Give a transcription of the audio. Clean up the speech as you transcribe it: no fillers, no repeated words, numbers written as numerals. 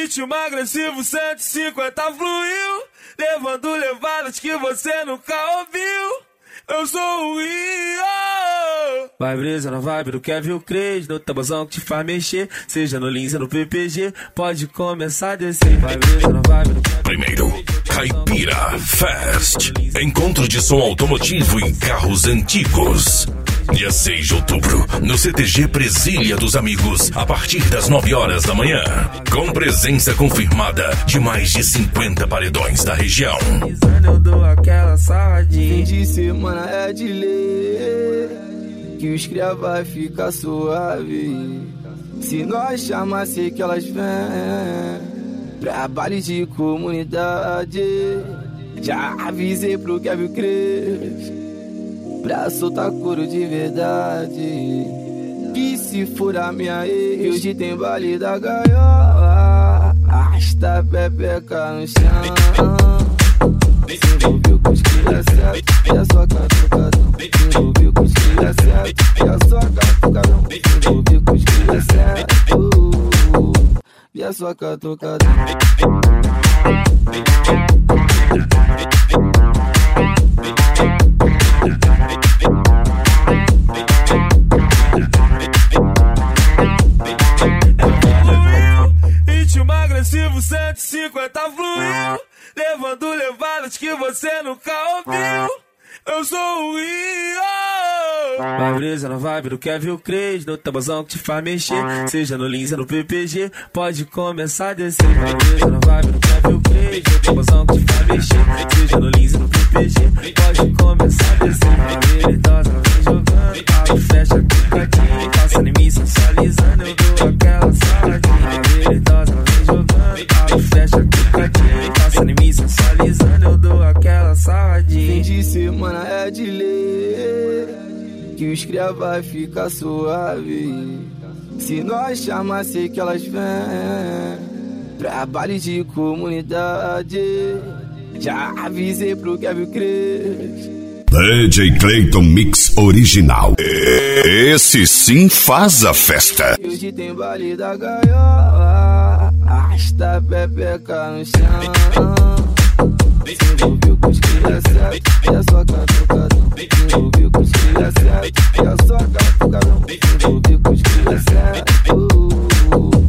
Ritmo agressivo 150 fluiu, levando levadas que você nunca ouviu. Eu sou o Rio. Vai brisa na vibe do Kevin Cres, no tabuzão que te faz mexer, seja no Lins ou no PPG, pode começar a descer. Vai brisa na vibe do Kevin. Primeiro, Caipira Fest, encontro de som automotivo em carros antigos. Dia 6 de outubro, no CTG Presília dos Amigos, a partir das 9 horas da manhã. Com presença confirmada de mais de 50 paredões da região. Eu dou aquela saladinha. Fim de semana é de lei, que os cria vai ficar suave. Se nós chamar, sei que elas vêm pra baile de comunidade. Já avisei pro Kevin Cres pra soltar couro de verdade. Que se for a minha ex, hoje tem baile da gaiola. Arrasta a pepeca no chão. Se envolveu com os cria certo, e a sua catucadão. Se envolveu com os cria certo, e a sua catucadão. Se envolveu com os cria certo, e a sua catucadão. Ritmo agressivo 150 fluiu, levando levadas que você nunca ouviu. Eu sou o Rio. Vai brisa na vibe do Kevin Cres, no tabuzão que te faz mexer, seja no Lins ou no PPG, pode começar a descer. Vai brisa na vibe do Kevin Cres, no tabuzão que te faz mexer, seja no Lins ou no PPG, pode começar a descer. A veridosa vem jogando, abre, fecha, picadinho, passa em mim sensualizando, eu dou aquela saladinha. A veridosa vem jogando, abre, fecha, picadinho, passa em mim sensualizando, eu dou aquela saladinha. Fim de semana é de lei, que os cria vai ficar suave. Se nós chamar, sei que elas vêm pra baile de comunidade. Já avisei pro Kevin Cres. DJ Clayton Mix Original. Esse sim faz a festa. Hoje tem baile da gaiola. Arrasta a pepeca no chão. Se envolveu com os cria certo, e a sua catucadão. Se envolveu com os cria certo, e a sua catucadão. Se envolveu com os cria certo.